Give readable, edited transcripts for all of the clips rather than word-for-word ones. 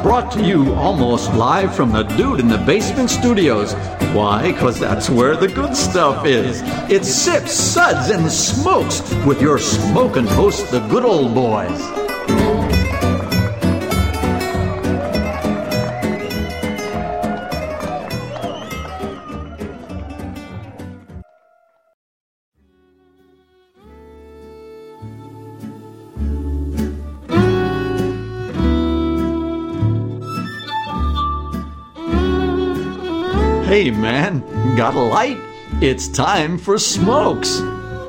brought to you almost live from the Dude in the Basement Studios. Why? Because that's where the good stuff is. It's Sips, Suds, and Smokes with your smoking host, the good old boys. Hey man, got a light? It's time for Smokes.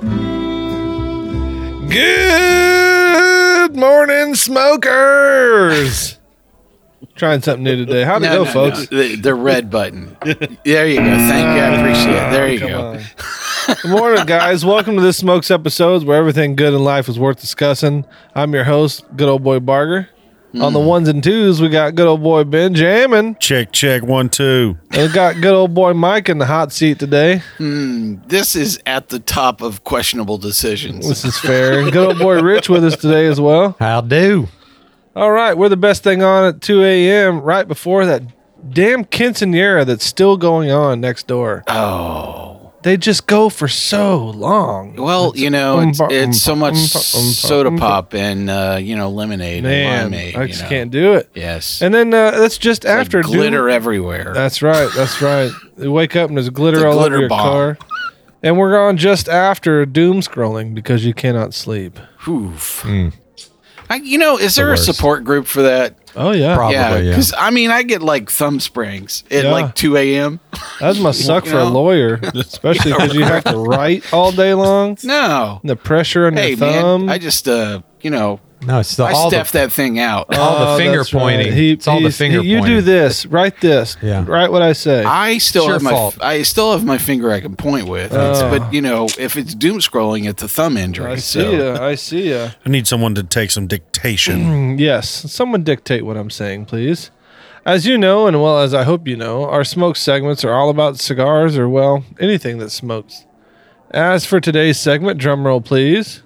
Good morning, smokers. Trying something new today. How'd it go, folks? The red button. There you go. Thank you. I appreciate it. There you go. Good morning, guys. Welcome to this Smokes episode where everything good in life is worth discussing. I'm your host, good old boy Barger. On the ones and twos, we got good old boy Ben jamming. Check, 1, 2. And we got good old boy Mike in the hot seat today. This is at the top of questionable decisions. This is fair. And good old boy Rich with us today as well. How do? All right, we're the best thing on at 2 a.m. right before that damn quinceanera that's still going on next door. Oh. They just go for so long. Well, it's so much soda pop and, lemonade Man, and limeade. I just can't do it. Yes. And then that's just after glitter everywhere. That's right. You wake up and there's glitter The all glitter over your bomb. car. And we're on just after doom scrolling because you cannot sleep. Oof. Is there a support group for that? Oh, yeah. Probably, yeah. Because, I get like thumb springs at 2 a.m. That must suck for a lawyer, especially because you have to write all day long. No. And the pressure on your thumb. Man, I just, No, it's I steph that thing out. all the finger that's right. pointing. It's all the finger You pointing. do this, write this, Yeah. write what I say. I still It's have your fault. I still have my finger I can point with. But if it's doom scrolling, it's a thumb injury. I see ya. I need someone to take some dictation. Yes, someone dictate what I'm saying, please. As you know, and well as I hope you know, our smoke segments are all about cigars or, well, anything that smokes. As for today's segment, drum roll please.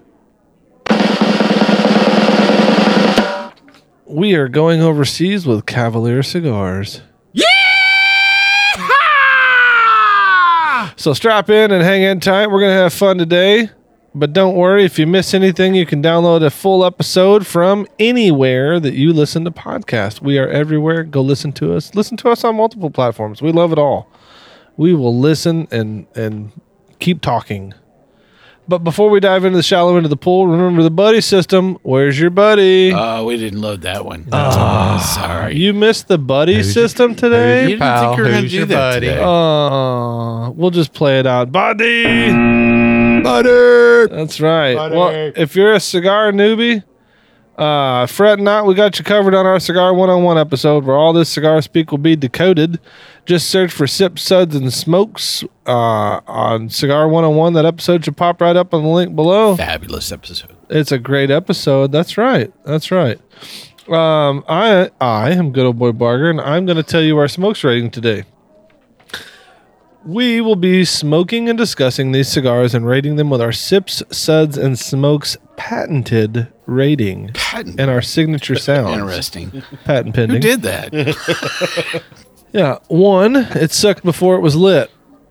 We are going overseas with Cavalier Cigars. Yeah! So strap in and hang in tight. We're going to have fun today. But don't worry, if you miss anything, you can download a full episode from anywhere that you listen to podcasts. We are everywhere. Go listen to us. Listen to us on multiple platforms. We love it all. We will listen and keep talking. But before we dive into the shallow end of the pool, remember the buddy system. Where's your buddy? We didn't load that one. Sorry. You missed the buddy system today? You didn't think you were going to Who's do your that buddy? today. We'll just play it out. Buddy! That's right. Buddy. Well, if you're a cigar newbie, fret not. We got you covered on our Cigar 101 episode where all this cigar speak will be decoded. Just search for Sips, Suds, and Smokes on Cigar 101. That episode should pop right up on the link below. Fabulous episode. It's a great episode. That's right. I am good old boy Barger, and I'm going to tell you our smokes rating today. We will be smoking and discussing these cigars and rating them with our Sips, Suds, and Smokes patented rating Patent. and our signature sounds. Interesting. Patent pending. Who did that? Yeah. 1, it sucked before it was lit.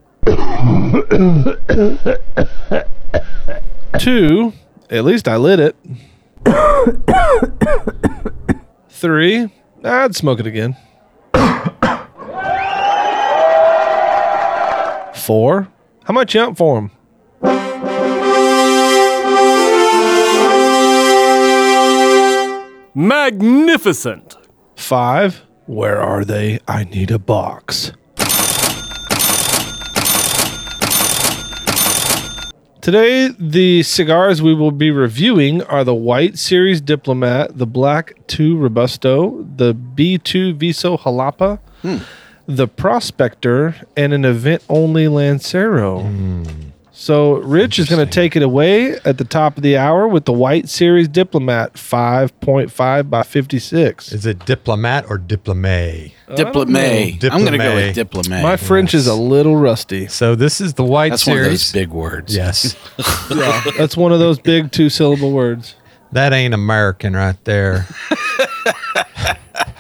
2, at least I lit it. 3, I'd smoke it again. 4, how much you up for them? Magnificent. 5, where are they? I need a box. Today, the cigars we will be reviewing are the White Series Diplomat, the Black 2 Robusto, the B2 Viso Jalapa, the Prospector, and an event-only Lancero. So Rich is going to take it away at the top of the hour with the White Series Diplomat 5.5 by 56. Is it diplomat or diplomate? Diplomate. I'm going to go with diplomate. My French is a little rusty. So this is the White That's one of Series. those big words. Yes. Yeah, that's one of those big 2-syllable words. That ain't American right there.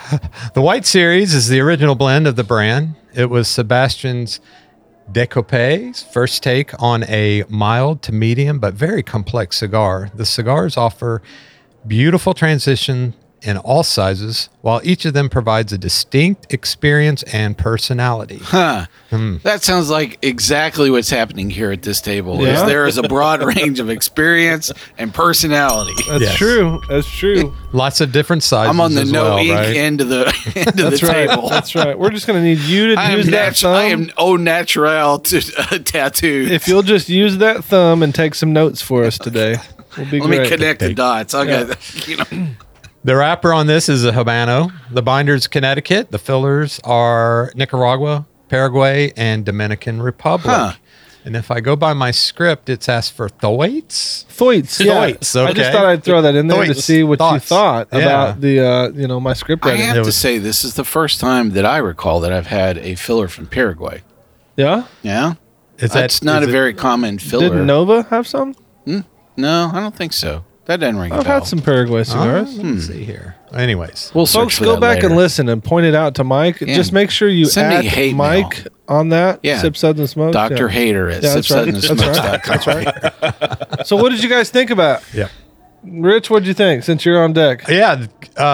The White Series is the original blend of the brand. It was Sebastian's Decoupe's first take on a mild to medium but very complex cigar. The cigars offer beautiful transition in all sizes, while each of them provides a distinct experience and personality. That sounds like exactly what's happening here at this table. Yeah. Is there is a broad range of experience and personality. That's Yes. true. That's true. Lots of different sizes. I'm on the as no well, ink right? end of the That's the right. table. That's right. We're just going to need you to use that thumb. I am au naturel to tattoo. If you'll just use that thumb and take some notes for us today, we'll be Let great. me connect the dots. I'll get The wrapper on this is a Habano. The binder's Connecticut. The fillers are Nicaragua, Paraguay, and Dominican Republic. Huh. And if I go by my script, it's asked for Thwaites. Thwaites, yeah. Thwaites, I just okay. thought I'd throw that in there to Thwaites. see what you Thoughts. thought Yeah. about the, my script I writing. have to say, this is the first time that I recall that I've had a filler from Paraguay. Yeah? Yeah? Is That's not a very common filler. Didn't Nova have some? No, I don't think so. That doesn't ring a I've bell. had some Paraguay cigars. Let me see here. Anyways. We'll search Folks, for go that back later. and listen and point it out to Mike. Yeah. Just make sure you Send me add hate Mike mail. on that. Yeah. Sip Suds and Smokes. Dr. Yeah. Hater at Yeah, that's right. That's right. So what did you guys think about? Yeah. Rich, what did you think since you're on deck? Yeah,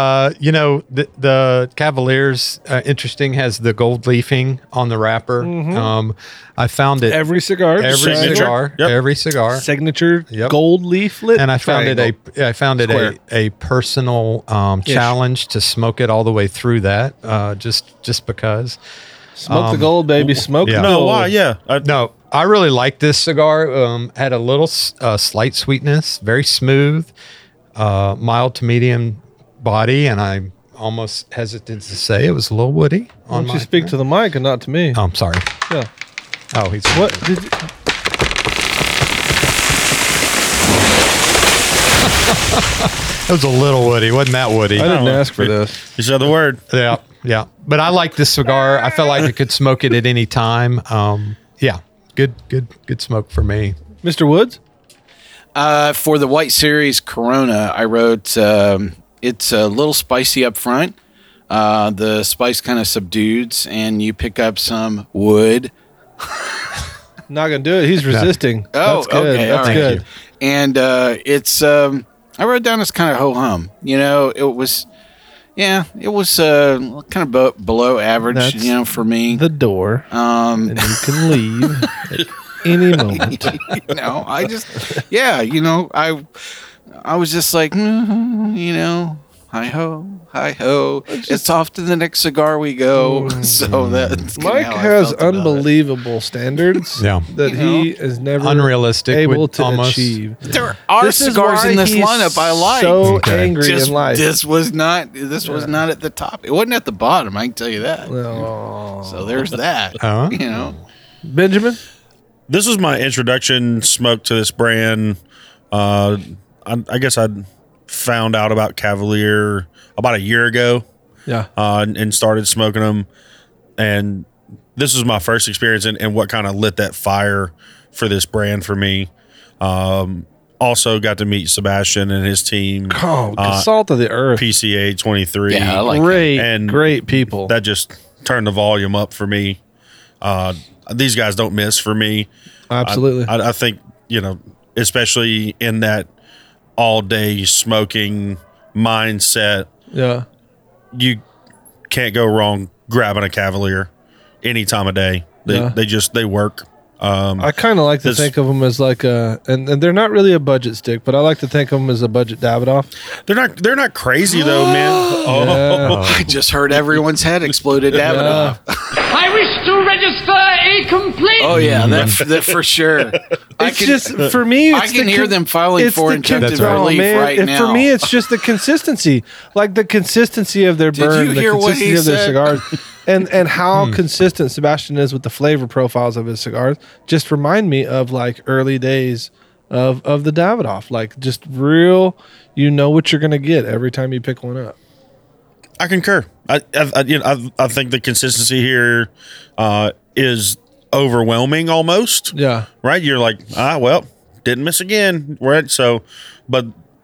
the Cavaliers, interesting, has the gold leafing on the wrapper. I found it Every cigar. every Signature. cigar, Yep. every cigar, Signature Yep. gold leaflet. and I found triangle. it Square. a personal challenge to smoke it all the way through that, just because. Smoke the gold, baby. Smoke yeah. the No, gold. why? Yeah. No, I really like this cigar. Had a little slight sweetness, very smooth, mild to medium body, and I'm almost hesitant to say it was a little woody. Why On don't my, you speak to the mic and not to me? Oh, I'm sorry. Yeah. Oh, he's What did you, It was a little woody. Wasn't that woody? I didn't ask for this. You said the word. Yeah, yeah. But I like this cigar. I felt like I could smoke it at any time. Yeah, good smoke for me. Mr. Woods? For the White Series Corona, I wrote it's a little spicy up front. The spice kind of subdues, and you pick up some wood. Not going to do it. He's resisting. Oh, That's good. okay. That's all right. good. And it's I wrote down as kind of ho hum. You know, it was kind of below average. That's For me. The door. And you can leave at any moment. I was just like, hi ho. It's off to the next cigar we go. So that's kinda Mike how I has felt about it. unbelievable standards Yeah. that he is never Unrealistic, able would to almost- achieve. There are This is cigars why in this he's lineup I like. so Okay. angry in life. This was not at the top. It wasn't at the bottom, I can tell you that. Oh. So there's that. Oh. Benjamin? This was my introduction smoke to this brand. I guess I'd found out about Cavalier about a year ago. Yeah. And started smoking them. And this was my first experience and what kind of lit that fire for this brand for me. Also got to meet Sebastian and his team. Oh, salt of the earth. PCA 23. Yeah, I like Great, And great people. That just turned the volume up for me. These guys don't miss for me. Absolutely. I think, especially in that all day smoking mindset, yeah. you can't go wrong grabbing a Cavalier any time of day. They work. I kind of like to think of them as like and they're not really a budget stick, but I like to think of them as a budget Davidoff. They're not crazy though, man. Yeah. I just heard everyone's head exploded. Davidoff. I wish to register a complaint. Oh yeah, that for sure. It's just for me. I It's can the hear them filing it's for the injunctive oh, relief man, right now. For me, it's just the consistency, like the consistency of their burn, you the hear what consistency he of their said? cigars, and how consistent Sebastian is with the flavor profiles of his cigars. Just remind me of like early days of the Davidoff, like just real. You know what you're gonna get every time you pick one up. I concur. I think the consistency here is overwhelming almost. Yeah. Right? You're like, well, didn't miss again. Right? So, but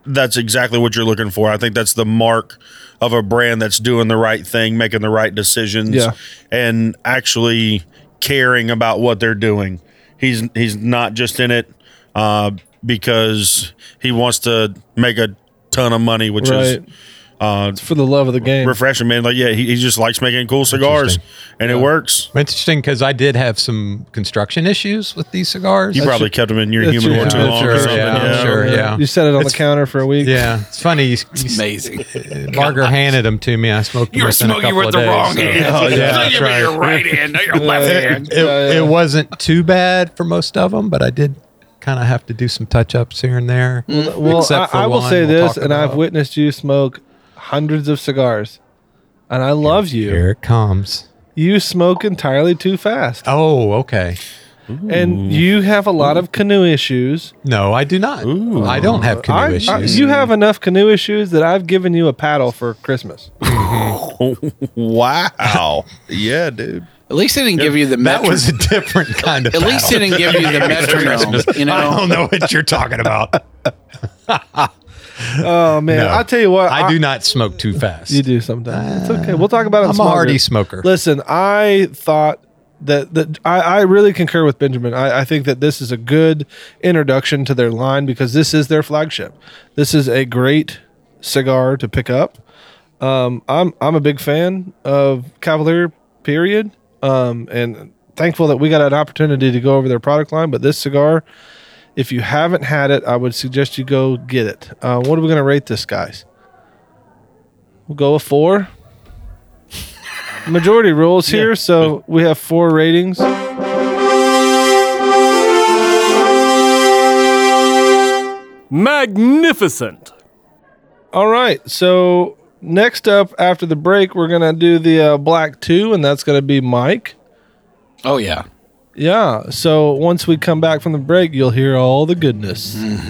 that's exactly what you're looking for. I think that's the mark of a brand that's doing the right thing, making the right decisions, and actually caring about what they're doing. He's not just in it because he wants to make a ton of money, which is it's for the love of the game. Refreshing, man. Like, he just likes making cool cigars, and it works. Interesting, because I did have some construction issues with these cigars. You probably kept them in your humidor too long or something. Yeah. You set it on the counter for a week. Yeah, it's funny. It's amazing. Margaret handed them to me. I smoked them. You're smoking with the wrong hand. Oh, yeah, you with your right hand, not your left hand. It wasn't too bad for most of them, but I did kind of have to do some touch-ups here and there. Well, I will say this, and I've witnessed you smoke hundreds of cigars, and I love you. Here it comes. You smoke entirely too fast. Oh, okay. And you have a lot of canoe issues. No, I do not. I don't have canoe issues. You have enough canoe issues that I've given you a paddle for Christmas. Wow. Yeah, dude. At least they didn't give you the That metronome. was a different kind of At least they didn't give you the metronome. You know, I don't know what you're talking about. Oh, man. No. I'll tell you what. I do not smoke too fast. You do sometimes. It's okay. We'll talk about it. I'm a hardy smoker. Listen, I thought that I really concur with Benjamin. I think that this is a good introduction to their line because this is their flagship. This is a great cigar to pick up. I'm a big fan of Cavalier, period. And thankful that we got an opportunity to go over their product line. But this cigar, if you haven't had it, I would suggest you go get it. What are we going to rate this, guys? We'll go a 4. Majority rules here, so we have 4 ratings. Magnificent. All right, so next up after the break, we're going to do the Black 2, and that's going to be Mike. oh yeah. Yeah, so once we come back from the break, you'll hear all the goodness.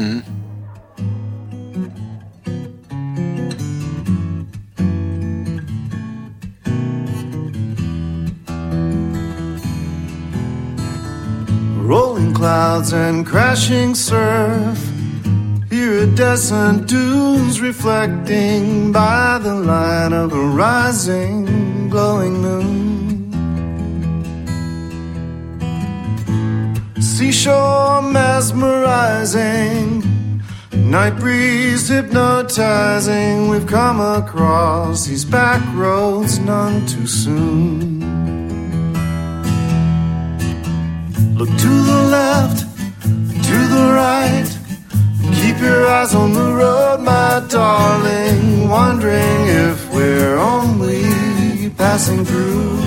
Rolling clouds and crashing surf, iridescent dunes reflecting by the light of a rising, glowing moon. Seashore mesmerizing, night breeze hypnotizing. We've come across these back roads none too soon. Look to the left, to the right. Keep your eyes on the road, my darling. Wondering if we're only passing through.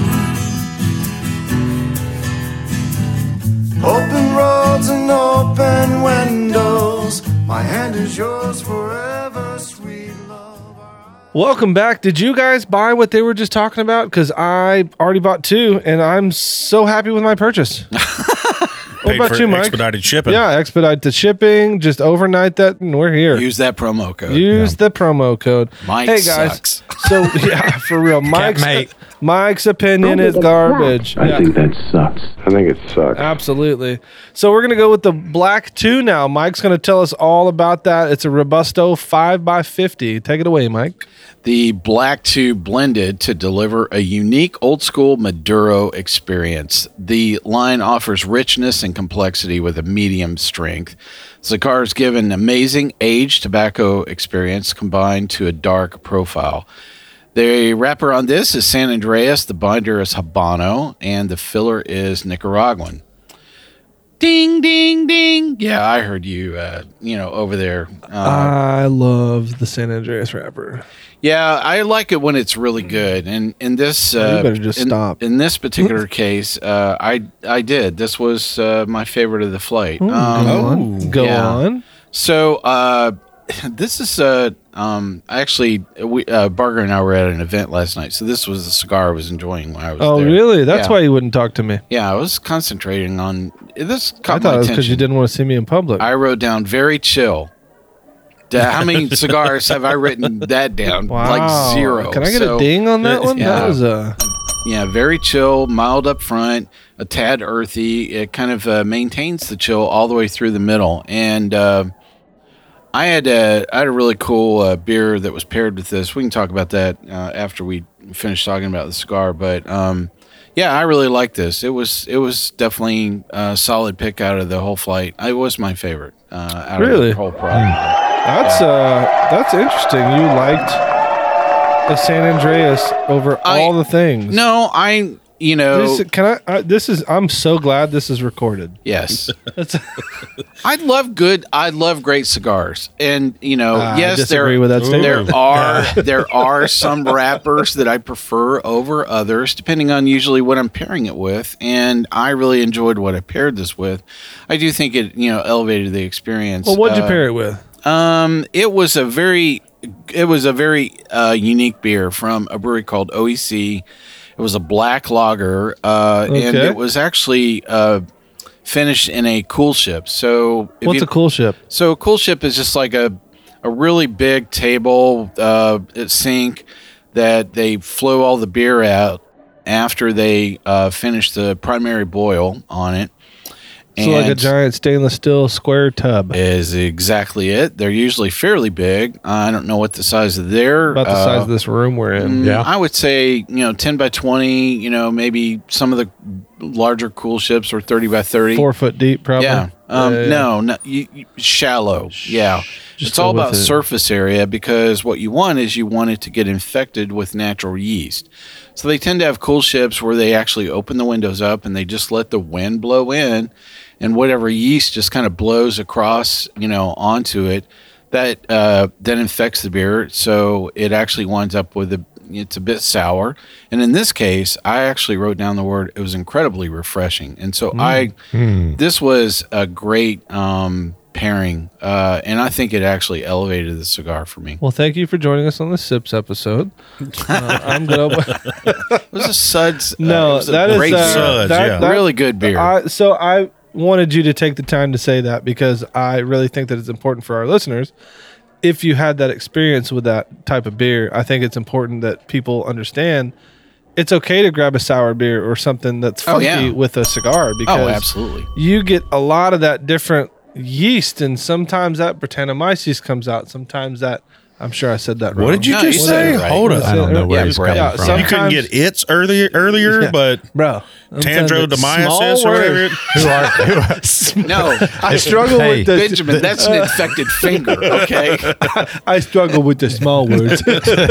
Open roads and open windows. My hand is yours forever, sweet love. Welcome back. Did you guys buy what they were just talking about? Because I already bought 2, and I'm so happy with my purchase. What Paid about for you, Mike? expedited shipping. Yeah, expedite the shipping. Just overnight that, and we're here. Use that promo code. Use the promo code. Mike hey guys, sucks. so yeah, for real, Mate. Mike's opinion is garbage. I think that sucks. I think it sucks. Absolutely. So we're gonna go with the Black 2 now. Mike's gonna tell us all about that. It's a Robusto 5x50. Take it away, Mike. The Black 2 blended to deliver a unique old school Maduro experience. The line offers richness and complexity with a medium strength. Cigars give an amazing aged tobacco experience combined to a dark profile. The wrapper on this is San Andreas, the binder is Habano, and the filler is Nicaraguan. Ding, ding, ding. Yeah, I heard you, over there. I love the San Andreas wrapper. Yeah, I like it when it's really good. And in this, You better just stop. In this particular case, I did. This was my favorite of the flight. Go on. yeah. on. So this is Barger and I were at an event last night. So this was the cigar I was enjoying when I was Oh, there. really? That's Yeah. why you wouldn't talk to me. Yeah, I was concentrating on this. I Caught thought my it was because attention. you didn't want to see me in public. I wrote down very chill. How many cigars have I written that down? Wow. Like 0. Can I get So, a ding on that one? yeah. That was a... Yeah, very chill, mild up front, a tad earthy. It kind of maintains the chill all the way through the middle. And I had a really cool beer that was paired with this. We can talk about that after we finish talking about the cigar. But yeah, I really like this. It was definitely a solid pick out of the whole flight. It was my favorite out of the whole product. That's interesting. You liked the San Andreas over all the things. No, I'm so glad this is recorded. Yes. I love great cigars. And yes, disagree with that statement. there are some wrappers that I prefer over others, depending on usually what I'm pairing it with. And I really enjoyed what I paired this with. I do think it, elevated the experience. Well, what'd you pair it with? It was a very unique beer from a brewery called OEC. It was a black lager, and it was actually finished in a cool ship. So, what's a cool ship? So, a cool ship is just like a really big table sink that they flow all the beer out after they finish the primary boil on it. So like a giant stainless steel square tub. Is exactly it. They're usually fairly big. I don't know what the size of their... About the size of this room we're in. Yeah. I would say, 10 by 20, maybe some of the larger cool ships are 30 by 30. 4 foot deep, probably. Yeah. No, shallow. Yeah. It's all about surface area, because what you want is it to get infected with natural yeast. So they tend to have cool ships where they actually open the windows up and they just let the wind blow in, and whatever yeast just kind of blows across, onto it. That then infects the beer, so it actually winds up with it's a bit sour. And in this case, I actually wrote down the word, it was incredibly refreshing. And so this was a great pairing, and I think it actually elevated the cigar for me. Well, thank you for joining us on the Sips episode. I'm gonna. It was a Suds. No, that is great Suds. really good beer. So I wanted you to take the time to say that, because I really think that it's important for our listeners. If you had that experience with that type of beer, I think it's important that people understand it's okay to grab a sour beer or something that's funky with a cigar, because absolutely, you get a lot of that different yeast, and sometimes that Brettanomyces comes out. Sometimes that, I'm sure I said that wrong. What did you just say? Right. Hold up. I don't know where he's coming from. You couldn't get its earlier, but bro, Tandrodomiasis or whatever. No, I struggle with the Benjamin. That's an infected finger. Okay, I struggle with the small words.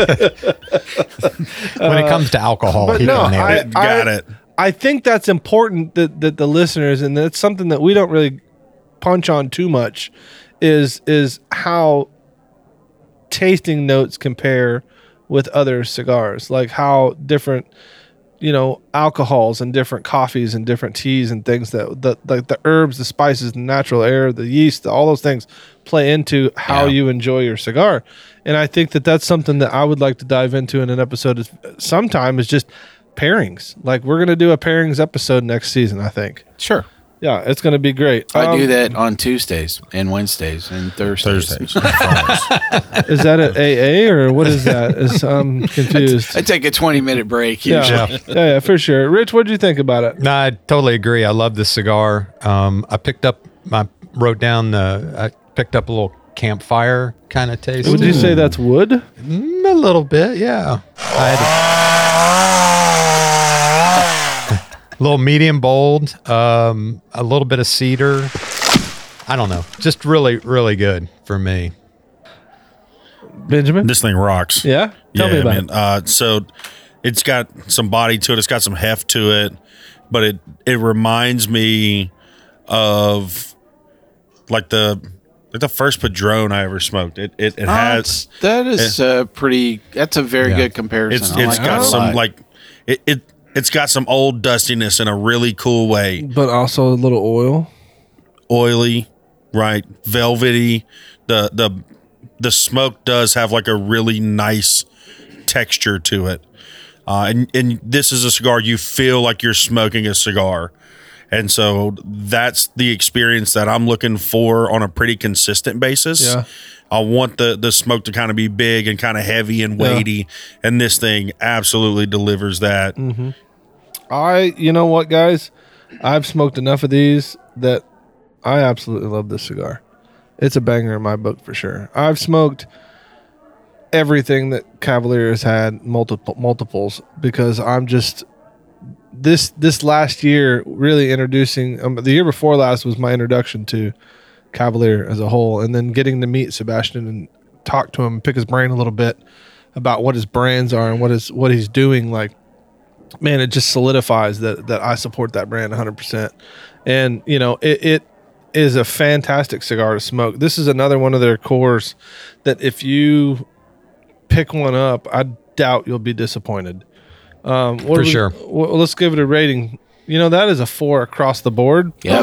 When it comes to alcohol, he doesn't nail it. Got it. I think that's important that the listeners, and that's something that we don't really punch on too much, is how tasting notes compare with other cigars, like how different alcohols and different coffees and different teas and things that like the herbs, the spices, the natural air, the yeast, all those things play into how you enjoy your cigar. And I think that that's something that I would like to dive into in an episode sometime, is just pairings. Like, we're going to do a pairings episode next season, I think. sure. Yeah, it's going to be great. I do that on Tuesdays and Wednesdays and Thursdays. Is that an AA or what is that? I'm confused. I take a 20-minute break usually. Yeah, for sure. Rich, what did you think about it? No, I totally agree. I love this cigar. I picked up a little campfire kind of taste. Would you say that's wood? A little bit, yeah. A little medium bold, a little bit of cedar. I don't know. Just really, really good for me. Benjamin? This thing rocks. Yeah? Tell me about it. So it's got some body to it. It's got some heft to it. But it reminds me of like the first Padron I ever smoked. It has... That is that's a very good comparison. It's got some like... It's got some old dustiness in a really cool way. But also a little oily, right? Velvety. The smoke does have like a really nice texture to it. And this is a cigar you feel like you're smoking a cigar. And so that's the experience that I'm looking for on a pretty consistent basis. Yeah. I want the smoke to kind of be big and kind of heavy and weighty. And this thing absolutely delivers that. Mm-hmm. You know what, guys? I've smoked enough of these that I absolutely love this cigar. it's a banger in my book for sure. I've smoked everything that Cavalier has had, multiples, because I'm just this last year really introducing. The year before last was my introduction to Cavalier as a whole, and then getting to meet Sebastian and talk to him and pick his brain a little bit about what his brands are and what he's doing. Like, man, it just solidifies that I support that brand 100%. And you know, it is a fantastic cigar to smoke. This is another one of their cores that if you pick one up, I doubt you'll be disappointed. For sure. Let's give it a rating. You know, that is a 4 across the board. Yep.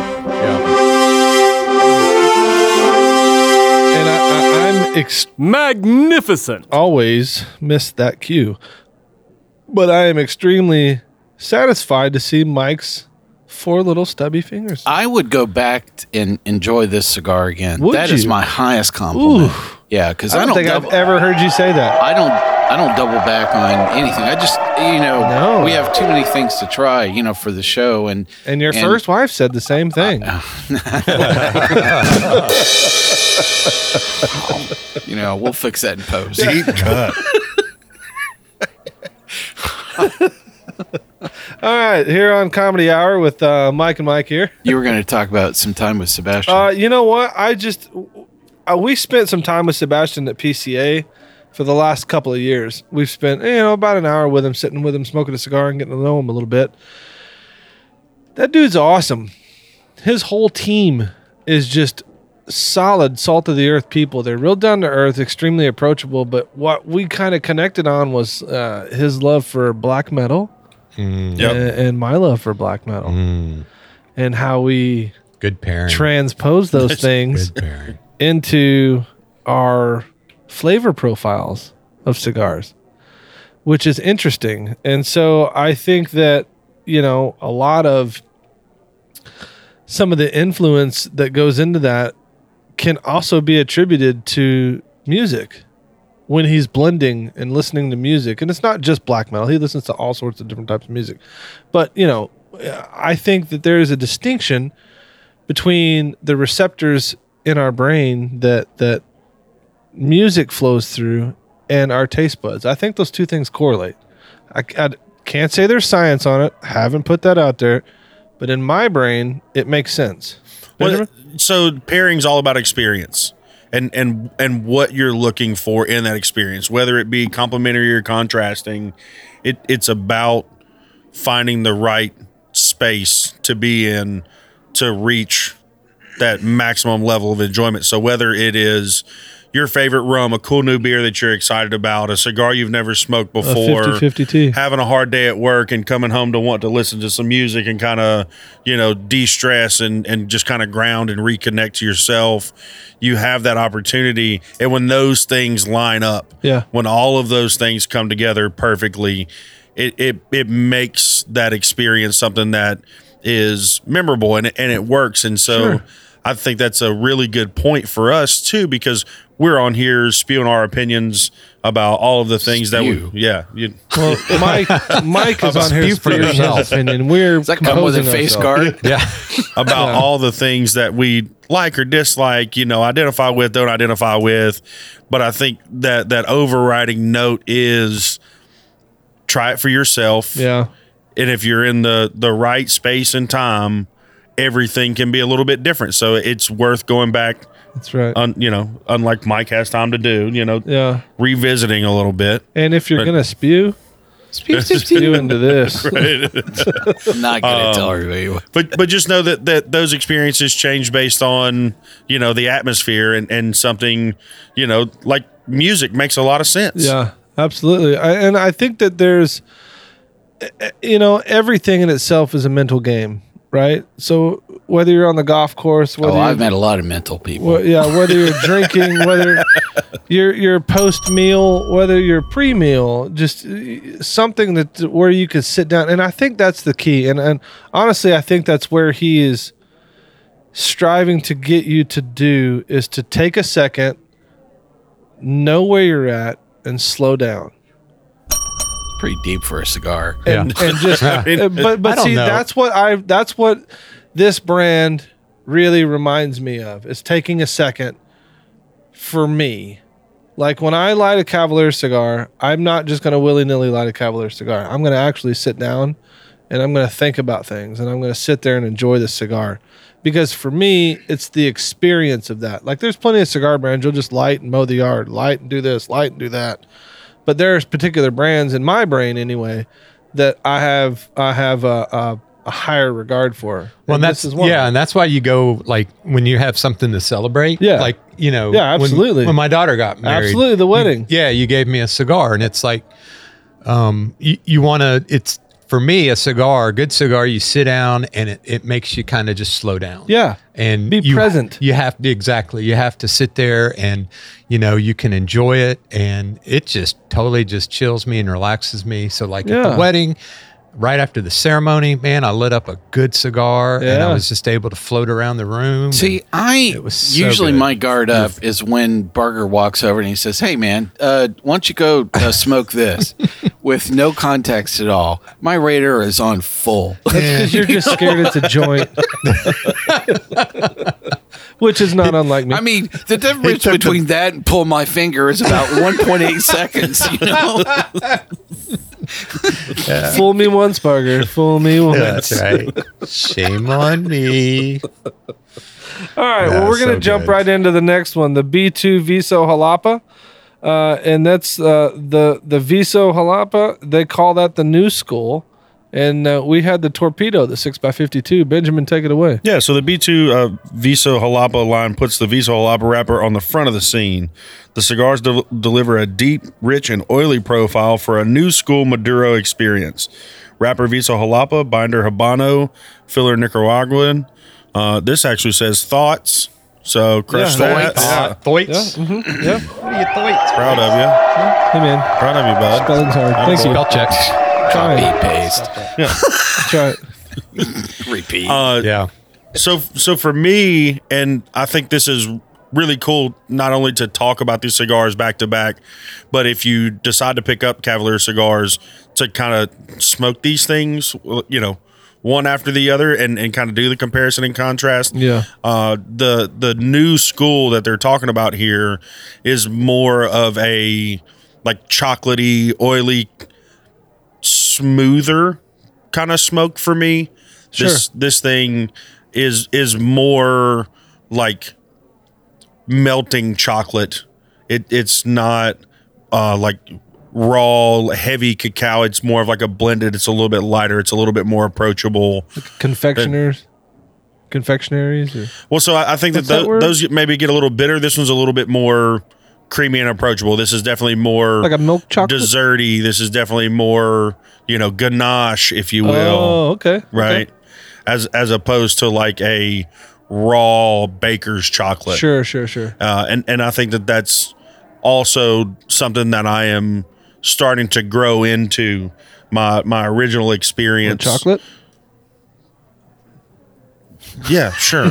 And I'm magnificent. Always miss that cue. But I am extremely satisfied to see Mike's 4 little stubby fingers. I would go back and enjoy this cigar again. Would That you? is my highest compliment. Ooh. Yeah, because I don't think I've ever heard you say that. I don't double back on anything. I just, No. we have too many things to try, for the show. And your first wife said the same thing. We'll fix that in post. Deep cut. All right, here on Comedy Hour with Mike and Mike here. You were going to talk about some time with Sebastian. You know what? We spent some time with Sebastian at PCA for the last couple of years. We've spent, about an hour with him, sitting with him, smoking a cigar and getting to know him a little bit. That dude's awesome. His whole team is just solid, salt of the earth people. They're real down to earth, extremely approachable. But what we kind of connected on was his love for black metal and my love for black metal and how we good pairing transpose those things into our flavor profiles of cigars, which is interesting. And so I think that, a lot of some of the influence that goes into that can also be attributed to music when he's blending and listening to music. And it's not just black metal. He listens to all sorts of different types of music. But, I think that there is a distinction between the receptors in our brain that music flows through and our taste buds. I think those two things correlate. I can't say there's science on it. Haven't put that out there. But in my brain, it makes sense. Well, so pairing's all about experience and what you're looking for in that experience, whether it be complementary or contrasting. It's about finding the right space to be in to reach that maximum level of enjoyment. So whether it is your favorite rum, a cool new beer that you're excited about, a cigar you've never smoked before, 50-50 tea. Having a hard day at work and coming home to want to listen to some music and kind of, de-stress and just kind of ground and reconnect to yourself, you have that opportunity. And when those things line up, when all of those things come together perfectly, it makes that experience something that is memorable and it works. And so I think that's a really good point for us too, because we're on here spewing our opinions about all of the things that Well, Mike is on here spewing his opinion. Does that come with a face guard? About all the things that we like or dislike, identify with, don't identify with. But I think that overriding note is try it for yourself. Yeah. And if you're in the right space and time, everything can be a little bit different. So it's worth going back. That's right. Unlike Mike has time to do, revisiting a little bit. And if you're going to spew into this. I'm not going to tell everybody. But just know that those experiences change based on, the atmosphere and something, like music makes a lot of sense. Yeah, absolutely. And I think that there's, everything in itself is a mental game. Right. So whether you're on the golf course, I've met a lot of mental people. Whether you're drinking, whether you're post meal, whether you're pre meal, just something where you could sit down. And I think that's the key. And honestly, I think that's where he is striving to get you to do is to take a second, know where you're at, and slow down. Pretty deep for a cigar. And just but see, that's what this brand really reminds me of, is taking a second for me. Like when I light a Cavalier cigar, I'm not just going to willy-nilly light a Cavalier cigar. I'm going to actually sit down and I'm going to think about things and I'm going to sit there and enjoy the cigar. Because for me, it's the experience of that. Like there's plenty of cigar brands you'll just light and mow the yard, light and do this, light and do that. But there's particular brands in my brain anyway that I have a higher regard for. Well, and that's this is one. and that's why you go like when you have something to celebrate. Yeah. Like Yeah, absolutely. When my daughter got married, Absolutely, the wedding. you gave me a cigar, and it's like, you want to. It's for me a cigar, a good cigar. You sit down, and it makes you kind of just slow down. Yeah, and be present. You have to You have to sit there, and you can enjoy it, and it just totally just chills me and relaxes me. So like at the wedding. Right after the ceremony, man, I lit up a good cigar and I was just able to float around the room. See, it was so usually good. My guard up is when Barger walks over and he says, "Hey, man, why don't you go smoke this?" With no context at all. My radar is on full. That's because you're just scared it's a joint. Which is not unlike me. I mean, the difference between that and pull my finger is about 1.8 seconds, Yeah. Fool me once, Barger. Fool me once. That's right. Shame on me. All right. Well, we're going to jump right into the next one, the B2 Viso Jalapa. And that's the Viso Jalapa. They call that the new school. And we had the Torpedo, the 6x52. Benjamin, take it away. Yeah, so the B2 Viso Jalapa line puts the Viso Jalapa wrapper on the front of the scene. The cigars deliver a deep, rich, and oily profile for a new school Maduro experience. Wrapper Viso Jalapa, binder Habano, filler Nicaraguan. This actually says thoughts. So crush that. Thoughts. Yeah. Mm-hmm. Yeah. What are your thoughts? Proud of you. Hey, man. Proud of you, bud. Spelling's hard. Thank you. Spell check. Copy, paste. Yeah. Try it. Repeat. Yeah. So for me, and I think this is really cool, not only to talk about these cigars back to back, but if you decide to pick up Cavalier cigars to kind of smoke these things, one after the other and kind of do the comparison and contrast. Yeah. The new school that they're talking about here is more of a like chocolatey, oily, smoother kind of smoke for me. Sure. This thing is more like melting chocolate. It's not like raw heavy cacao. It's more of like a blended. It's a little bit lighter. It's a little bit more approachable. Like confectionaries. Or? Well, so I think that those maybe get a little bitter. This one's a little bit more creamy and approachable. This is definitely more like a milk chocolate, desserty. This is definitely more, ganache, if you will. Oh, okay. Right. Okay. As opposed to like a raw baker's chocolate. Sure. And I think that that's also something that I am starting to grow into my original experience. With chocolate? Yeah, sure.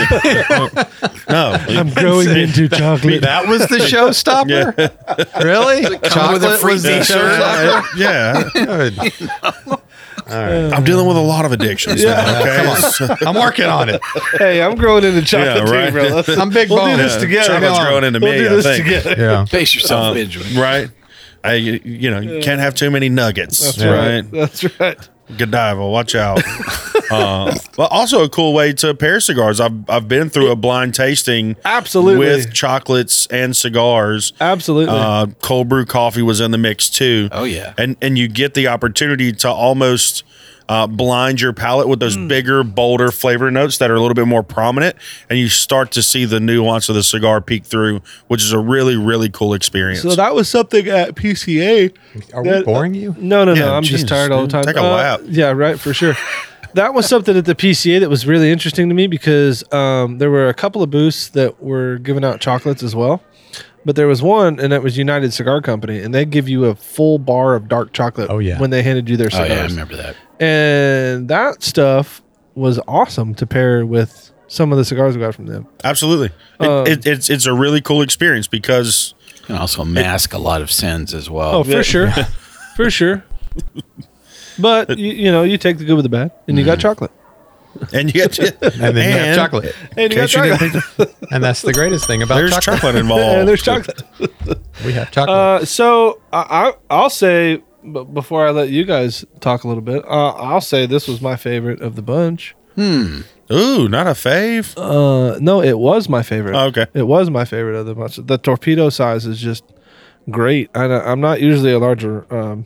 No, I'm growing into chocolate. That was the showstopper? Yeah. Really? Chocolate was the showstopper? Yeah. Good. All right. I'm dealing with a lot of addictions now, okay? Come on. I'm working on it. Hey, I'm growing into chocolate too, bro. I'm big We'll bone. do this together. Chocolate's growing into me, We'll do I this think. together. Yeah. Pace yourself, Benjamin. Right? You can't have too many nuggets. That's right. That's right. Godiva, watch out. But also a cool way to pair cigars. I've been through a blind tasting, absolutely, with chocolates and cigars. Absolutely, cold brew coffee was in the mix too. Oh yeah, and you get the opportunity to almost blind your palate with those bigger, bolder flavor notes that are a little bit more prominent, and you start to see the nuance of the cigar peek through, which is a really, really cool experience. So that was something at PCA. Are we boring you? No. I'm just tired all the time. Take a lap. Yeah, right, for sure. That was something at the PCA that was really interesting to me because there were a couple of booths that were giving out chocolates as well. But there was one, and it was United Cigar Company, and they give you a full bar of dark chocolate when they handed you their cigars. Oh, yeah, I remember that. And that stuff was awesome to pair with some of the cigars we got from them. Absolutely. It's a really cool experience because... You can also mask a lot of sins as well. Oh, for sure. For sure. But, you take the good with the bad, and you got chocolate. And you get And then you have chocolate. And you got chocolate. And that's the greatest thing about There's chocolate involved. And there's chocolate. We have chocolate. So I'll say, before I let you guys talk a little bit, I'll say this was my favorite of the bunch. Ooh, not a fave? No, it was my favorite. Oh, okay. It was my favorite of the bunch. The torpedo size is just great. I'm not usually a larger,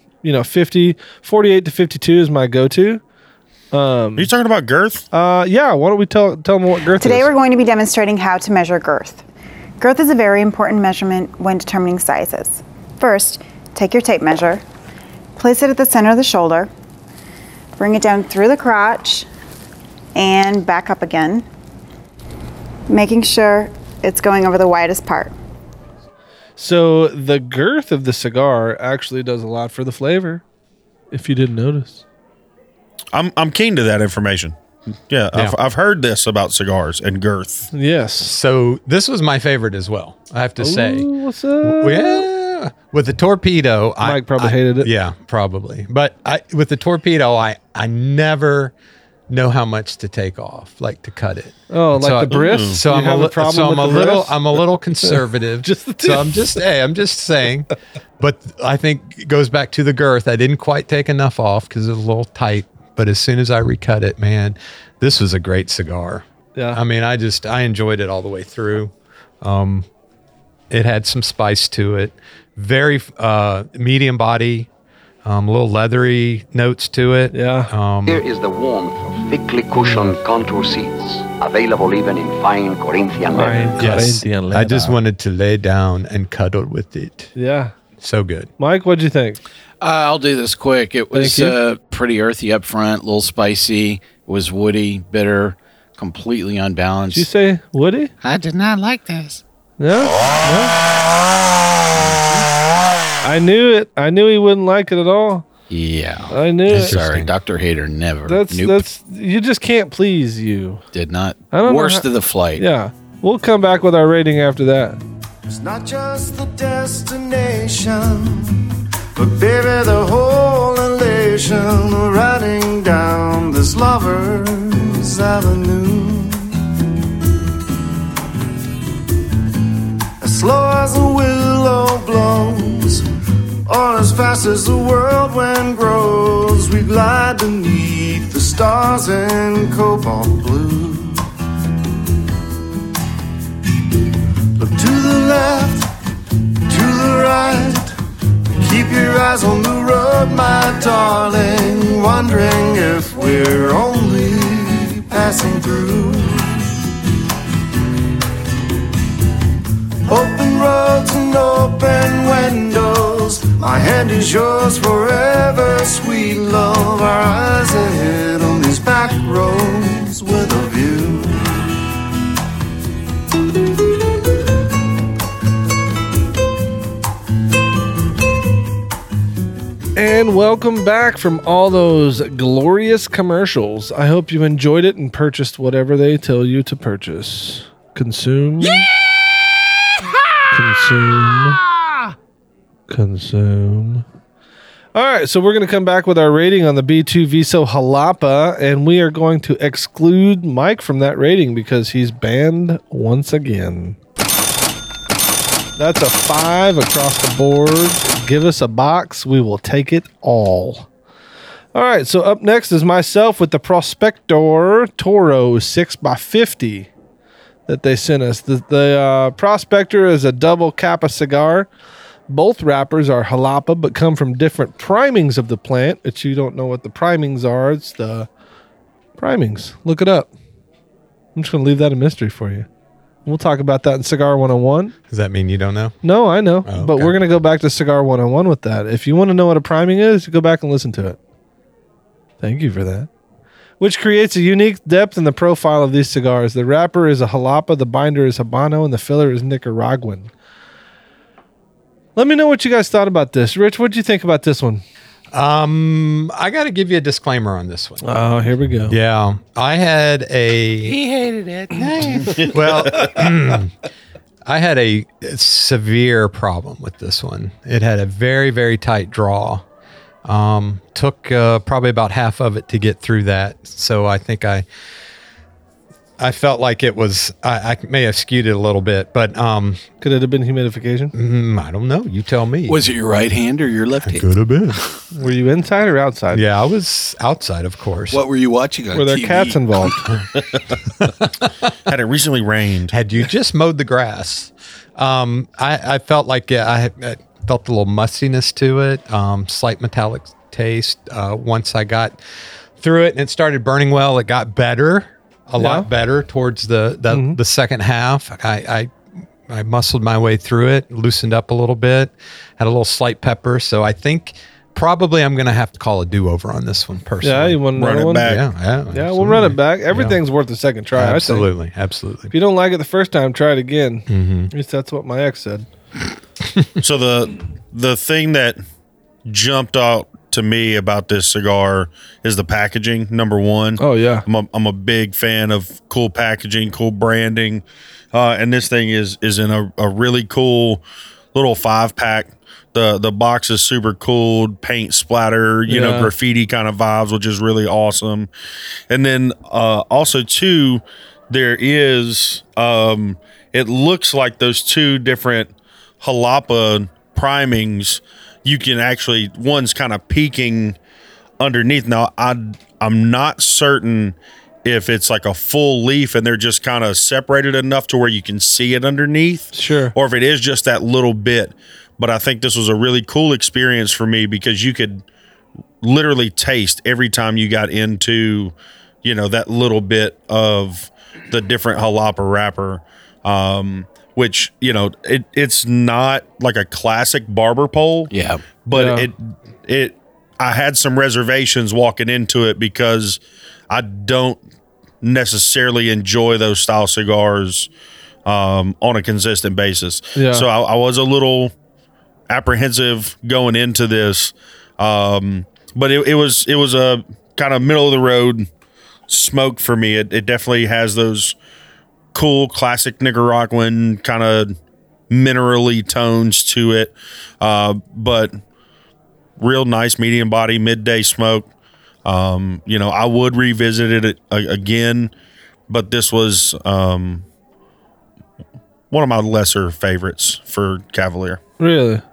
48 to 52 is my go-to. Are you talking about girth? Yeah, why don't we tell them what girth Today is? we're going to be demonstrating how to measure girth. Girth is a very important measurement when determining sizes. First, take your tape measure, place it at the center of the shoulder, bring it down through the crotch, and back up again, making sure it's going over the widest part. So the girth of the cigar actually does a lot for the flavor, if you didn't notice. I'm keen to that information. Yeah. I've heard this about cigars and girth. Yes. So this was my favorite as well, I have to say. Ooh, what's up? Yeah. With the torpedo, Mike probably hated it. Yeah, probably. But with the torpedo, I never know how much to take off, like to cut it. Oh, like the bris? So You have a problem with the bris? I'm a little conservative. Just the so I'm just saying. But I think it goes back to the girth. I didn't quite take enough off because it was a little tight. But as soon as I recut it, man, this was a great cigar. Yeah. I mean, I enjoyed it all the way through. It had some spice to it. Very medium body, a little leathery notes to it. Yeah. Here is the warmth of thickly cushioned contour seats, available even in fine Corinthian leather. Yes. I just wanted to lay down and cuddle with it. Yeah. So good. Mike, what'd you think? I'll do this quick. It was pretty earthy up front, a little spicy. It was woody, bitter, completely unbalanced. Did you say woody? I did not like this. No? I knew it. I knew he wouldn't like it at all. Yeah. I knew it. Sorry, Dr. Hater never. That's you just can't please you. Did not. I don't know Worst of the flight. Yeah. We'll come back with our rating after that. It's not just the destination, but baby, the whole elation of riding down this lover's avenue. As slow as a willow blows, or as fast as the whirlwind grows, we glide beneath the stars in cobalt blue. Look to the left, to the right, keep your eyes on the road, my darling, wondering if we're only passing through. Open roads and open windows, my hand is yours forever, sweet love. Our eyes ahead on these back roads with a view. And welcome back from all those glorious commercials. I hope you enjoyed it and purchased whatever they tell you to purchase. Consume. Yeah! Consume. All right, so we're going to come back with our rating on the B2 Viso Jalapa, and we are going to exclude Mike from that rating because he's banned once again. That's a 5 across the board. Give us a box. We will take it all. All right, so up next is myself with the Prospector Toro 6x50 that they sent us. The Prospector is a double Kappa cigar. Both wrappers are Jalapa, but come from different primings of the plant. If you don't know what the primings are, it's the primings. Look it up. I'm just going to leave that a mystery for you. We'll talk about that in Cigar 101. Does that mean you don't know? No, I know. Oh, okay. But we're going to go back to Cigar 101 with that. If you want to know what a priming is, go back and listen to it. Thank you for that. Which creates a unique depth in the profile of these cigars. The wrapper is a Jalapa, the binder is Habano, and the filler is Nicaraguan. Let me know what you guys thought about this. Rich, what did you think about this one? I got to give you a disclaimer on this one. Oh, here we go. Yeah. I had He hated it. well, I had a severe problem with this one. It had a very, very tight draw. Took probably about half of it to get through that. So I think I felt like it was, I may have skewed it a little bit, but could it have been humidification? I don't know. You tell me. Was it your right hand or your left hand? Could have been. Were you inside or outside? Yeah, I was outside, of course. What were you watching on Were there TV? cats involved? Had it recently rained? Had you just mowed the grass? I felt like I felt a little mustiness to it, slight metallic taste. Once I got through it and it started burning well, it got better. A lot better towards the second half. I muscled my way through it, loosened up a little bit, had a little slight pepper. So I think probably I'm going to have to call a do-over on this one personally. Yeah, you want another one? Yeah, we'll run it back. Everything's worth a second try. Absolutely, I think. absolutely. If you don't like it the first time, try it again. At least that's what my ex said. So the thing that jumped out to me about this cigar is the packaging. Number one. Oh yeah, I'm a big fan of cool packaging, cool branding, and this thing is in a really cool little 5-pack. The box is super cool, paint splatter, you know, graffiti kind of vibes, which is really awesome. And then also too, there is it looks like those two different Jalapa primings. You can actually, one's kind of peeking underneath. Now, I'm not certain if it's like a full leaf and they're just kind of separated enough to where you can see it underneath. Sure. Or if it is just that little bit. But I think this was a really cool experience for me because you could literally taste every time you got into, you know, that little bit of the different Jalapa wrapper. Which, you know, it's not like a classic barber pole. Yeah. But I had some reservations walking into it because I don't necessarily enjoy those style cigars on a consistent basis. Yeah. So I was a little apprehensive going into this. But it was a kind of middle of the road smoke for me. It definitely has those cool classic Nicaraguan kind of minerally tones to it, but real nice medium body midday smoke. You know, I would revisit it again, but this was one of my lesser favorites for Cavalier. Really?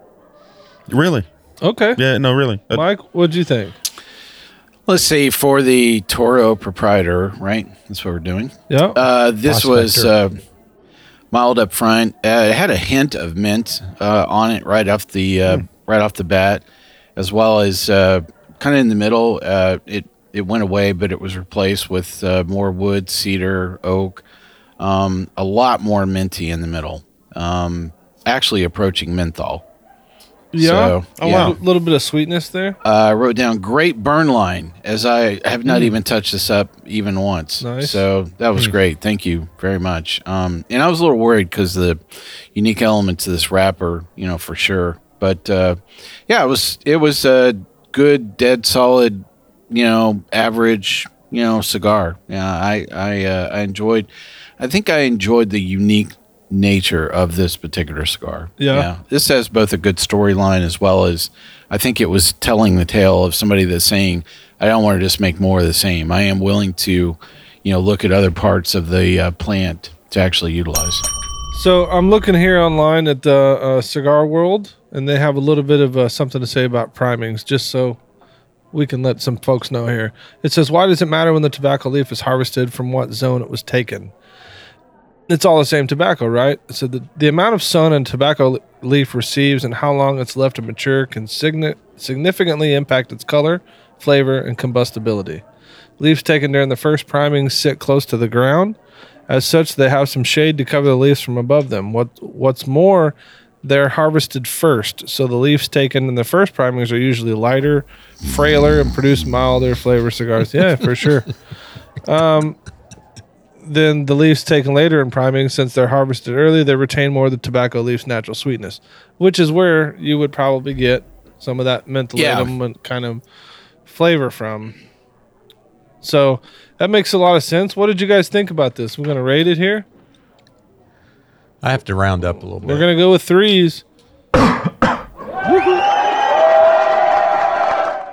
Okay. Yeah, no, really. Mike, what'd you think? Let's see, for the Toro Proprietor, right? That's what we're doing. Yeah. This was mild up front. It had a hint of mint on it right off the bat, as well as kind of in the middle. It went away, but it was replaced with more wood, cedar, oak. A lot more minty in the middle. Actually approaching menthol. Yeah, so, a little bit of sweetness there. I wrote down great burn line, as I have not even touched this up even once. Nice. So that was great. Thank you very much. And I was a little worried because the unique elements of this wrapper, you know, for sure. But yeah, it was a good, dead solid, you know, average, you know, cigar. Yeah, I enjoyed. I think I enjoyed the unique nature of this particular cigar. Yeah. This has both a good storyline as well as I think it was telling the tale of somebody that's saying, I don't want to just make more of the same. I am willing to, you know, look at other parts of the plant to actually utilize. So I'm looking here online at the Cigar World, and they have a little bit of something to say about primings, just so we can let some folks know here. It says, why does it matter when the tobacco leaf is harvested, from what zone it was taken? It's all the same tobacco, right? So the amount of sun a tobacco leaf receives and how long it's left to mature can significantly impact its color, flavor, and combustibility. Leaves taken during the first priming sit close to the ground. As such, they have some shade to cover the leaves from above them. What's more, they're harvested first, so the leaves taken in the first primings are usually lighter, frailer, and produce milder flavor cigars. Yeah, for sure. Then the leaves taken later in priming, since they're harvested early, they retain more of the tobacco leaf's natural sweetness, which is where you would probably get some of that mentholatum kind of flavor from. So that makes a lot of sense. What did you guys think about this? We're going to rate it here. I have to round up a little bit. We're going to go with 3s.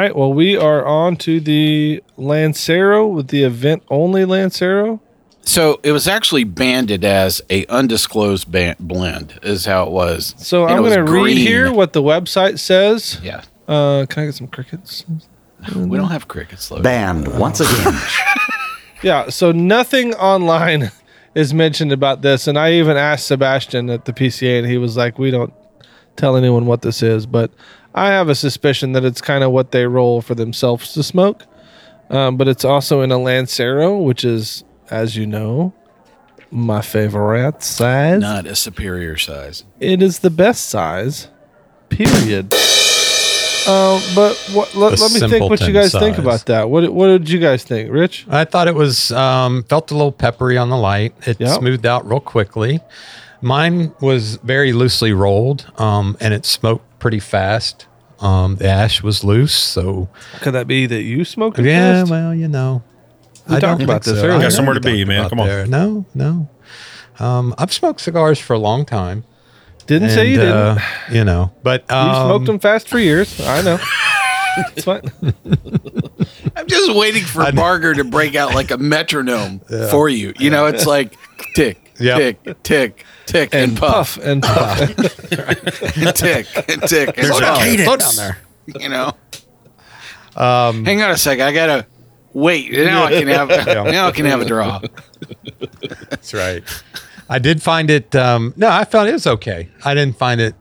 right. Well, we are on to the Lancero with the event only Lancero. So it was actually banded as a undisclosed blend, is how it was. So I'm going to read here what the website says. Yeah. Can I get some crickets? We don't have crickets. Loaded. Banned once again. Yeah. So nothing online is mentioned about this, and I even asked Sebastian at the PCA, and he was like, "We don't tell anyone what this is," but I have a suspicion that it's kind of what they roll for themselves to smoke. But it's also in a Lancero, which is, as you know, my favorite size. Not a superior size. It is the best size, period. But let me think what you guys think about that. What did you guys think, Rich? I thought it was felt a little peppery on the light. It smoothed out real quickly. Mine was very loosely rolled, and it smoked pretty fast. The ash was loose, so could that be that you smoked it yeah, fast? Well, you know, we talked about this earlier. You got somewhere to be, man. Come on. No. I've smoked cigars for a long time. Didn't say you didn't. You know, but you smoked them fast for years. I know. It's fine. I'm just waiting for Barger to break out like a metronome for you. You know, it's like tick, tick, tick, tick, and puff, and puff, and tick, and tick. And slow down there. You know. Hang on a second. I gotta wait. Now I can have. Now I can have a draw. That's right. I did find it. No, I found it was okay. I didn't find it,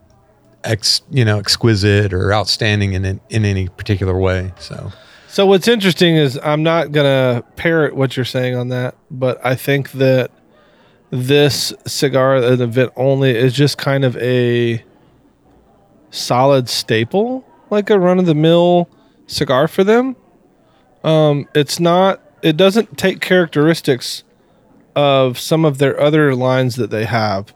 exquisite or outstanding in any particular way. So what's interesting is I'm not gonna parrot what you're saying on that, but I think that this cigar, an event only, is just kind of a solid staple, like a run of the mill cigar for them. It's not. It doesn't take characteristics of some of their other lines that they have,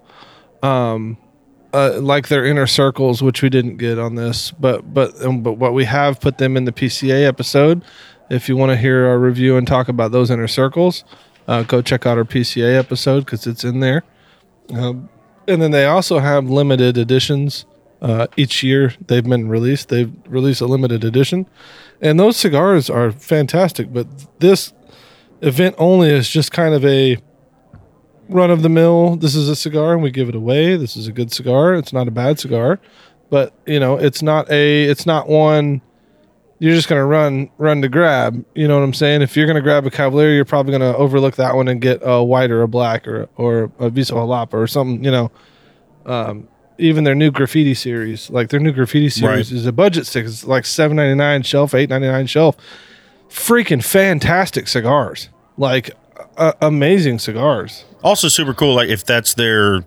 like their inner circles, which we didn't get on this, but what we have put them in the PCA episode. If you want to hear our review and talk about those inner circles, go check out our PCA episode because it's in there. And then they also have limited editions. Each year they've been released. They've released a limited edition, and those cigars are fantastic. But this event only is just kind of a run of the mill. This is a cigar and we give it away. This is a good cigar. It's not a bad cigar, but it's not one you're just going to run to grab. You know what I'm saying? If you're going to grab a Cavalier, you're probably going to overlook that one and get a white or a black or a Viso Jalapa or something, even their new graffiti series, like their new graffiti series is a budget stick. It's like $7.99 shelf, $8.99 shelf. Freaking fantastic cigars. Like amazing cigars. Also super cool. Like if that's their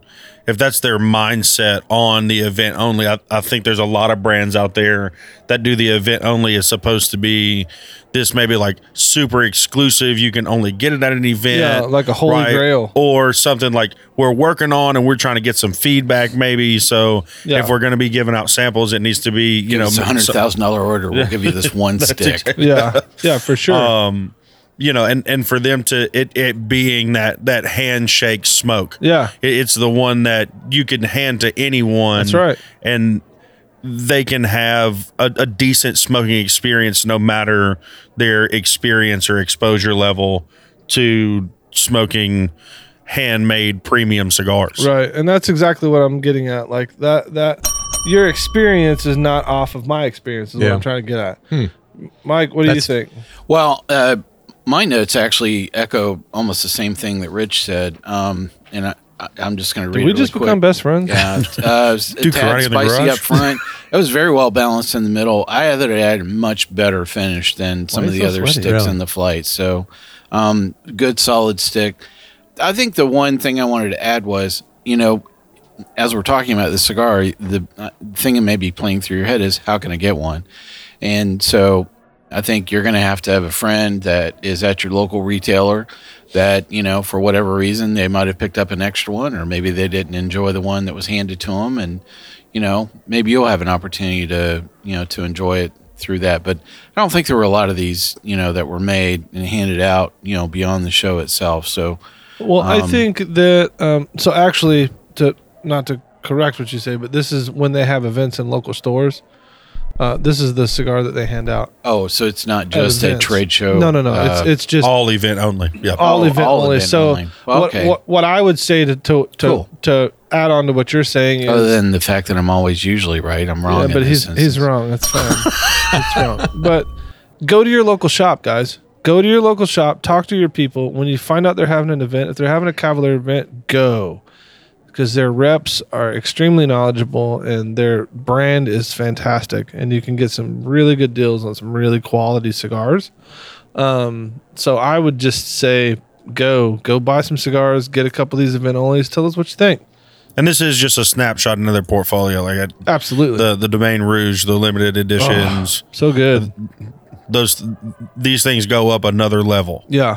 mindset on the event only, I think there's a lot of brands out there that do the event only is supposed to be this maybe like super exclusive. You can only get it at an event. Yeah, like a holy grail. Or something like we're working on and we're trying to get some feedback maybe. So if we're going to be giving out samples, it needs to be, it's a $100,000 order. We'll give you this one stick. Yeah, for sure. And for them to it being that handshake smoke. Yeah. It's the one that you can hand to anyone. That's right. And they can have a decent smoking experience no matter their experience or exposure level to smoking handmade premium cigars. Right. And that's exactly what I'm getting at. Like that your experience is not off of my experience is what I'm trying to get at. Mike, what do you think? Well, my notes actually echo almost the same thing that Rich said, and I'm just going to read it. Did we just become best friends? Yeah, a tad spicy up front. It was very well balanced in the middle. I thought it had a much better finish than some of the other sticks in the flight. So, good solid stick. I think the one thing I wanted to add was, as we're talking about the cigar, the thing that may be playing through your head is how can I get one? And so I think you're going to have a friend that is at your local retailer that, for whatever reason, they might have picked up an extra one, or maybe they didn't enjoy the one that was handed to them. And, maybe you'll have an opportunity to, to enjoy it through that. But I don't think there were a lot of these, that were made and handed out, beyond the show itself. So, well, I think that, so actually not to correct what you say, but this is when they have events in local stores. This is the cigar that they hand out. Oh, so it's not just a trade show. No. It's just all event only. Yeah, all event only. Event so only. Well, okay. what I would say to add on to what you're saying is, other than the fact that I'm always usually right, I'm wrong. Yeah, but he's wrong. That's fine. That's wrong. But go to your local shop, guys. Go to your local shop. Talk to your people. When you find out they're having an event, if they're having a Cavalier event, go. Because their reps are extremely knowledgeable and their brand is fantastic, and you can get some really good deals on some really quality cigars. So I would just say go buy some cigars, get a couple of these event onlys, tell us what you think. And this is just a snapshot into their portfolio. Like absolutely the Domaine Rouge, the limited editions, so good. These things go up another level. Yeah.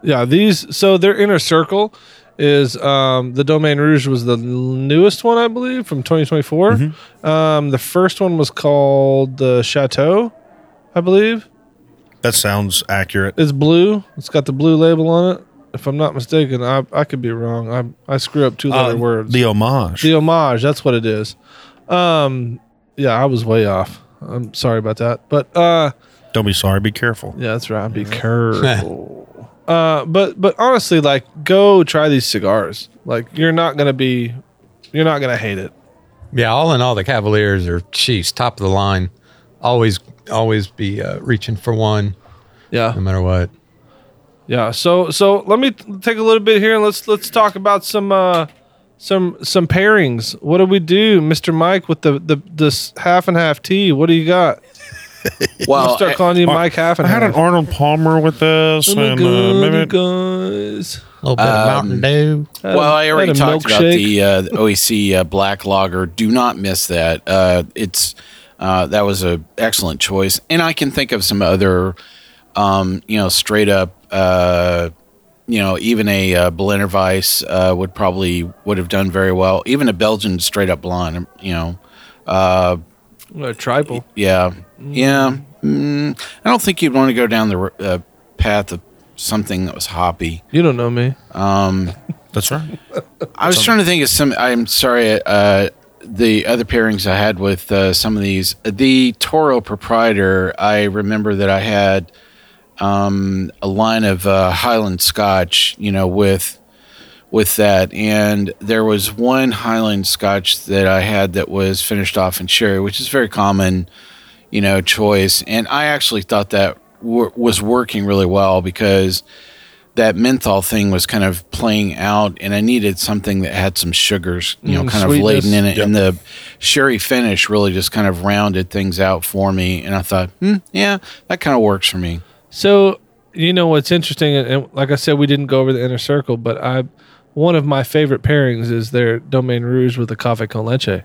So their Inner Circle is the Domaine Rouge was the newest one, I believe, from 2024. Mm-hmm. The first one was called the Chateau, I believe. That sounds accurate. It's blue. It's got the blue label on it. If I'm not mistaken, I could be wrong. I screw up 2-letter words. The Homage. The Homage. That's what it is. Yeah, I was way off. I'm sorry about that. But don't be sorry. Be careful. Yeah, that's right. Be careful. But honestly, like, go try these cigars. Like, you're not gonna hate it. Yeah, all in all, the Cavaliers are top of the line. Always be reaching for one. Yeah, no matter what. Yeah. So let me take a little bit here and let's talk about some pairings. What do we do, Mr. Mike, with this half and half tea? What do you got? Well, I'll start calling you Mike half and I half. had an Arnold Palmer with this. Guys. A little bit of Mountain Dew. Well, I already talked about the OEC Black Lager. Do not miss that. That was an excellent choice, and I can think of some other, straight up, even a Berliner Weiss would have done very well. Even a Belgian straight up blonde, a tribal. Yeah. Yeah. I don't think you'd want to go down the path of something that was hoppy. You don't know me. That's right. I was trying to think of some. I'm sorry. The other pairings I had with some of these. The Toro Proprietor, I remember that I had a line of Highland Scotch, with that, and there was one Highland Scotch that I had that was finished off in sherry, which is very common, choice. And I actually thought that was working really well because that menthol thing was kind of playing out, and I needed something that had some sugars, kind of laden in it. Yep. And the sherry finish really just kind of rounded things out for me. And I thought, yeah, that kind of works for me. So, what's interesting, and like I said, we didn't go over the Inner Circle, but one of my favorite pairings is their Domaine Rouge with the Café con Leche.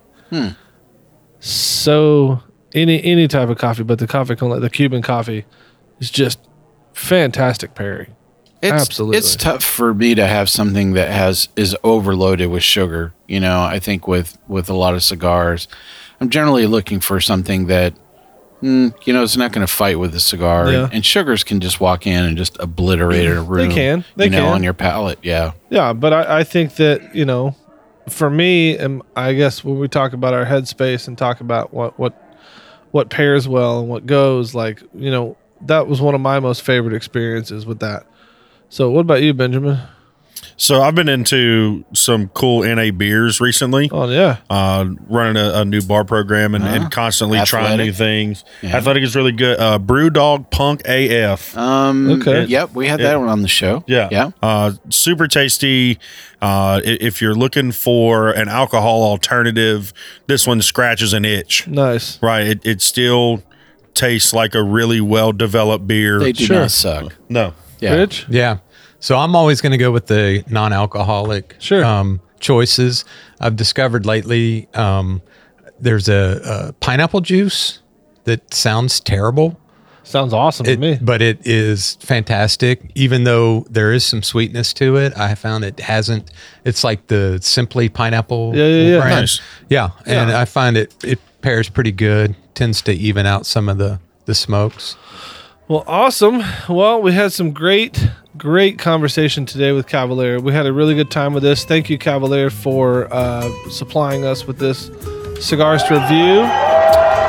So any type of coffee, but the Café con Leche, the Cuban coffee, is just fantastic pairing. Absolutely. It's tough for me to have something that is overloaded with sugar. I think with a lot of cigars, I'm generally looking for something that it's not going to fight with the cigar, and sugars can just walk in and just obliterate a room. They can on your palate. Yeah. Yeah, but I think that for me, and I guess when we talk about our headspace and talk about what pairs well and what goes, that was one of my most favorite experiences with that. So, what about you, Benjamin? So I've been into some cool NA beers recently. Oh yeah, running a new bar program and constantly trying new things. Yeah. Athletic is really good. Brewdog Punk AF. Okay. Yep, we had that one on the show. Yeah. Super tasty. If you're looking for an alcohol alternative, this one scratches an itch. Nice. Right. It still tastes like a really well developed beer. They do not suck. No. Yeah. Rich? Yeah. So I'm always going to go with the non-alcoholic choices. I've discovered lately there's a pineapple juice that sounds terrible. Sounds awesome to me. But it is fantastic. Even though there is some sweetness to it, I found it's like the Simply Pineapple brand. Nice. Yeah. And I find it pairs pretty good, tends to even out some of the smokes. Well, awesome. Well, we had some great conversation today with Cavalier. We had a really good time with this. Thank you, Cavalier, for supplying us with this cigars to review.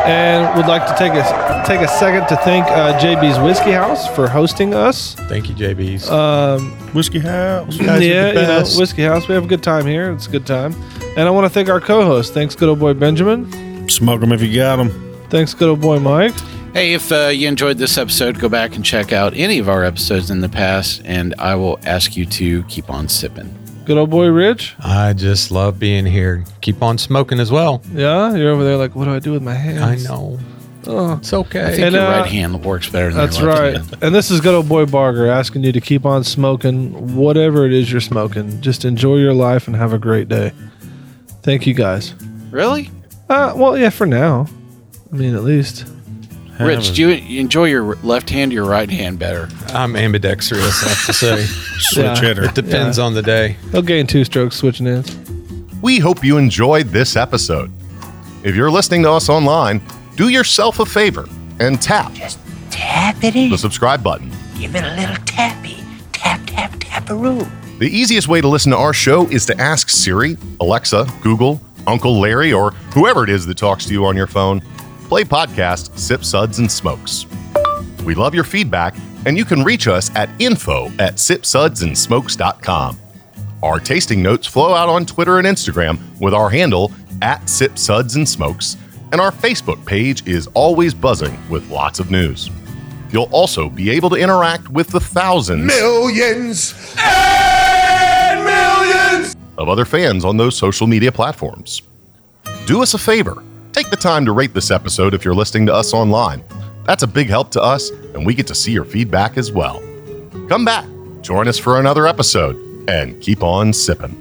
And would like to take a second to thank JB's Whiskey House for hosting us. Thank you, JB's. Whiskey House. Whiskey House. We have a good time here. It's a good time. And I want to thank our co-host. Thanks, good old boy Benjamin. Smoke them if you got them. Thanks, good old boy Mike. Hey, if you enjoyed this episode, go back and check out any of our episodes in the past, and I will ask you to keep on sipping. Good old boy Rich. I just love being here. Keep on smoking as well. Yeah, you're over there like, what do I do with my hands? I know. Oh, it's okay. I think your right hand works better than that's your left right. hand. And this is good old boy Barger asking you to keep on smoking whatever it is you're smoking. Just enjoy your life and have a great day. Thank you guys. Really? Well, yeah, for now. I mean, at least. Rich, do you enjoy your left hand or your right hand better? I'm ambidextrous, I have to say. Switch hitter. It depends on the day. He'll gain 2 strokes switching hands. We hope you enjoyed this episode. If you're listening to us online, do yourself a favor and tap. Just tap it in. The subscribe button. Give it a little tappy. Tap, tap, tap-a-roo. The easiest way to listen to our show is to ask Siri, Alexa, Google, Uncle Larry, or whoever it is that talks to you on your phone. Play podcast Sip, Suds, and Smokes. We love your feedback, and you can reach us at info@sipsudsandsmokes.com. Our tasting notes flow out on Twitter and Instagram with our handle @SipSudsAndSmokes, and our Facebook page is always buzzing with lots of news. You'll also be able to interact with the thousands, Millions and millions of other fans on those social media platforms. Do us a favor. Take the time to rate this episode if you're listening to us online. That's a big help to us, and we get to see your feedback as well. Come back, join us for another episode, and keep on sipping.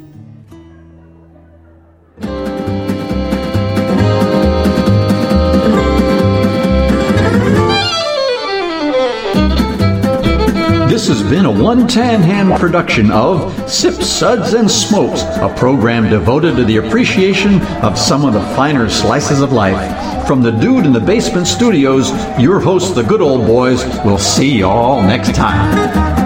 This has been a One Tan Hand production of Sip, Suds, and Smokes, a program devoted to the appreciation of some of the finer slices of life. From the Dude in the Basement Studios, your hosts, the Good Old Boys, will see y'all next time.